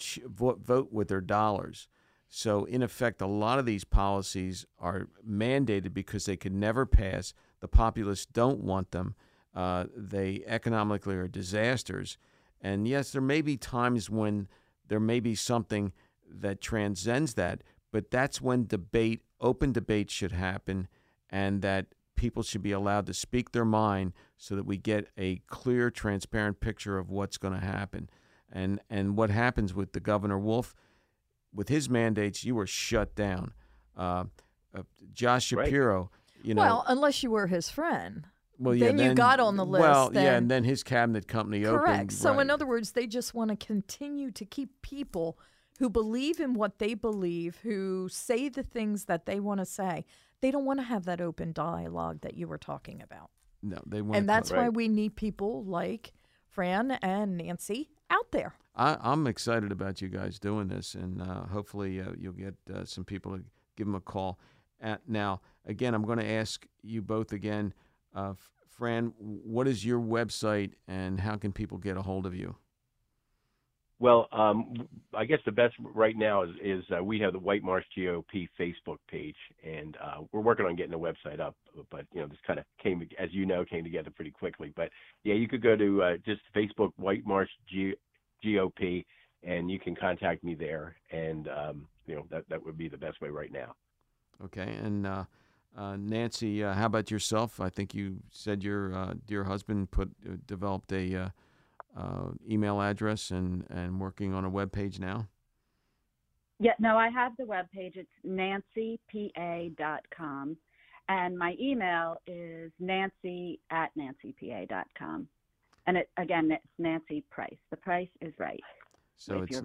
Speaker 3: vote with their dollars. So, in effect, a lot of these policies are mandated because they could never pass. The populists don't want them. They economically are disasters. And yes, there may be times when there may be something that transcends that, but that's when open debate should happen, and that people should be allowed to speak their mind so that we get a clear, transparent picture of what's going to happen. And what happens with the Governor Wolf, with his mandates, you were shut down. Josh Shapiro,
Speaker 6: well, unless you were his friend.
Speaker 3: Well,
Speaker 6: then you got on the list.
Speaker 3: Well,
Speaker 6: then,
Speaker 3: and then his cabinet company
Speaker 6: correct.
Speaker 3: opened.
Speaker 6: So,
Speaker 3: right.
Speaker 6: in other words, they just want to continue to keep people who believe in what they believe, who say the things that they want to say. They don't want to have that open dialogue that you were talking about.
Speaker 3: No, they want.
Speaker 6: And that's why we need people like Fran and Nancy out there.
Speaker 3: I'm excited about you guys doing this, and hopefully you'll get some people to give them a call. Now, again, I'm going to ask you both again. Fran, what is your website, and how can people get a hold of you?
Speaker 7: Well, I guess the best right now is we have the White Marsh GOP Facebook page, and we're working on getting the website up. But this kind of came together pretty quickly. But yeah, you could go to just Facebook White Marsh GOP, and you can contact me there, and that would be the best way right now.
Speaker 3: Okay, and Nancy, how about yourself? I think you said your dear husband developed a email address and working on a web page now.
Speaker 8: Yeah, no, I have the web page. It's nancypa.com, and my email is nancy@nancypa.com. And it's Nancy Price. The price is right.
Speaker 3: So it's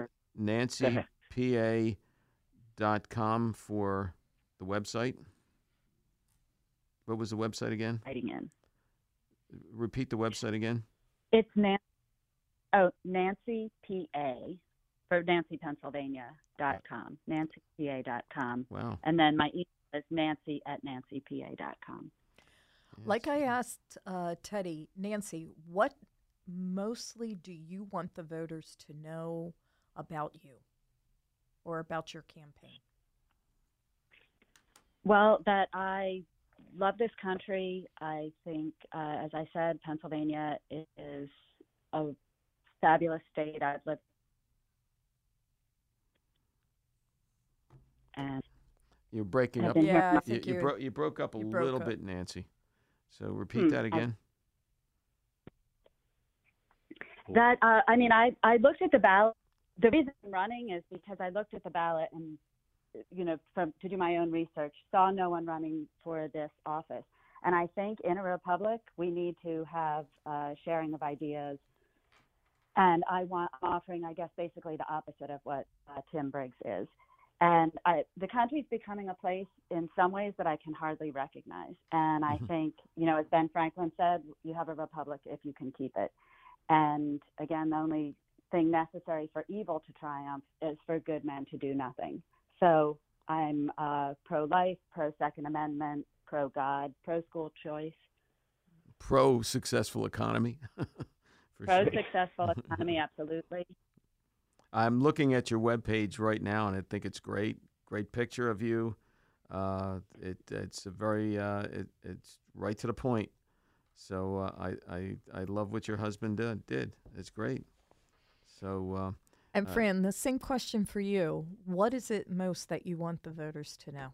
Speaker 3: nancypa.com for the website. What was the website again?
Speaker 8: Writing in.
Speaker 3: Repeat the website again.
Speaker 8: It's Nancy PA for NancyPennsylvania.com. NancyPA.com.
Speaker 3: Wow.
Speaker 8: And then my email is nancy@nancypa.com.
Speaker 6: Like I asked Teddy, Nancy, what mostly do you want the voters to know about you or about your campaign?
Speaker 8: Well, that I love this country. I think, as I said, Pennsylvania is a fabulous state. I've lived and
Speaker 3: you're breaking up.
Speaker 6: Yeah, I think
Speaker 3: you broke up a little bit, Nancy. So repeat that again.
Speaker 8: I looked at the ballot. The reason I'm running is because I looked at the ballot and, to do my own research, saw no one running for this office. And I think in a republic, we need to have sharing of ideas. And I'm offering, I guess, basically the opposite of what Tim Briggs is. And the country's becoming a place in some ways that I can hardly recognize. And I think, as Ben Franklin said, you have a republic if you can keep it. And again, the only thing necessary for evil to triumph is for good men to do nothing. So I'm pro-life, pro-Second Amendment, pro-God, pro-school choice.
Speaker 3: Pro-successful economy.
Speaker 8: Pro-successful economy, absolutely.
Speaker 3: I'm looking at your webpage right now, and I think it's great. Great picture of you. It's a very it's right to the point. So I love what your husband did. It's great. So
Speaker 6: and Fran, the same question for you. What is it most that you want the voters to know?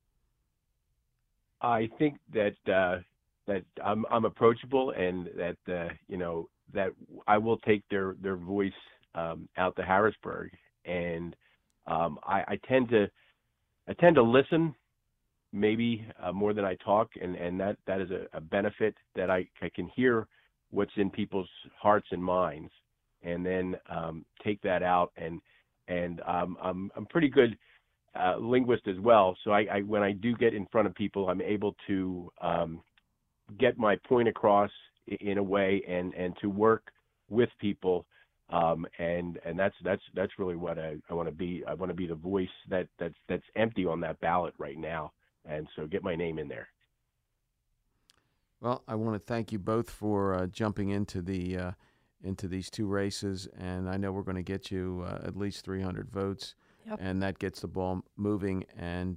Speaker 7: I think that I'm approachable, and that that I will take their voice out to Harrisburg, and I tend to listen, maybe more than I talk, and that is a benefit, that I can hear what's in people's hearts and minds, and then take that out, and I'm pretty good linguist as well, so I when I do get in front of people, I'm able to get my point across in a way, and to work with people. And that's really what I want to be. I want to be the voice that's empty on that ballot right now, and so get my name in there.
Speaker 3: Well, I want to thank you both for jumping into the into these two races, and I know we're going to get you at least 300 votes,
Speaker 6: Yep.
Speaker 3: and that gets the ball moving. And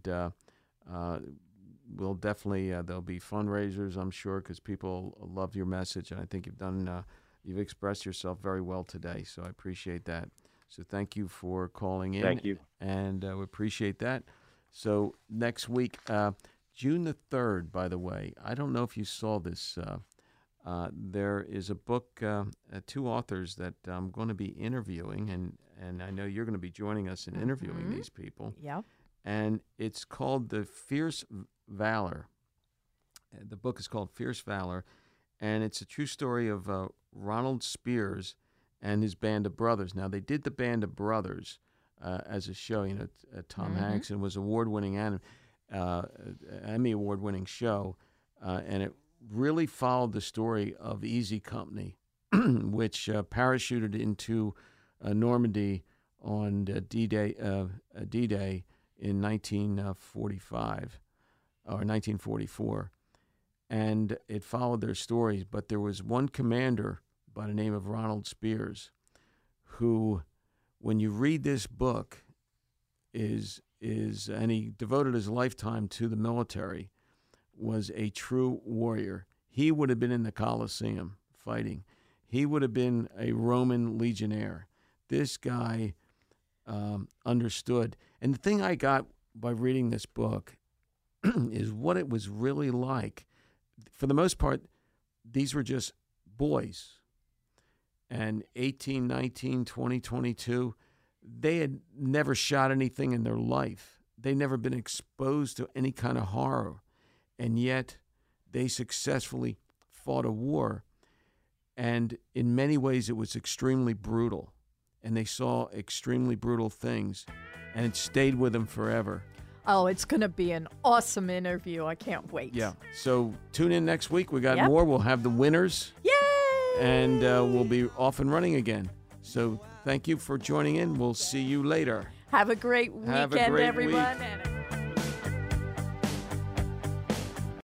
Speaker 3: we'll definitely there'll be fundraisers, I'm sure, because people love your message, and I think you've expressed yourself very well today. So I appreciate that. So thank you for calling in.
Speaker 7: Thank you.
Speaker 3: And we appreciate that. So next week, June the 3rd, by the way, I don't know if you saw this. There is a book, two authors that I'm going to be interviewing, and I know you're going to be joining us in interviewing these people.
Speaker 6: Yeah.
Speaker 3: And it's called The Fierce Valor. The book is called Fierce Valor, and it's a true story of Ronald Spears and his band of brothers. Now, they did the Band of Brothers as a show. You know, Tom Hanks, and was award-winning Emmy award-winning show, and it really followed the story of Easy Company, which parachuted into Normandy on D-Day in 1945 or 1944, and it followed their stories. But there was one commander by the name of Ronald Spears, who, when you read this book, is and he devoted his lifetime to the military, was a true warrior. He would have been in the Colosseum fighting. He would have been a Roman legionnaire. This guy understood. And the thing I got by reading this book is what it was really like. For the most part, these were just boys. And 18, 19, 20, 22, they had never shot anything in their life. They'd never been exposed to any kind of horror. And yet they successfully fought a war. And in many ways, it was extremely brutal. And they saw extremely brutal things. And it stayed with them forever.
Speaker 6: Oh, it's going to be an awesome interview. I can't wait.
Speaker 3: Yeah. So tune in next week. We got
Speaker 6: Yep.
Speaker 3: more. We'll have the winners.
Speaker 6: Yay!
Speaker 3: And we'll be off and running again. So thank you for joining in. We'll see you later.
Speaker 6: Have a great
Speaker 3: Have a
Speaker 6: weekend,
Speaker 3: great
Speaker 6: everyone.
Speaker 3: week.
Speaker 6: And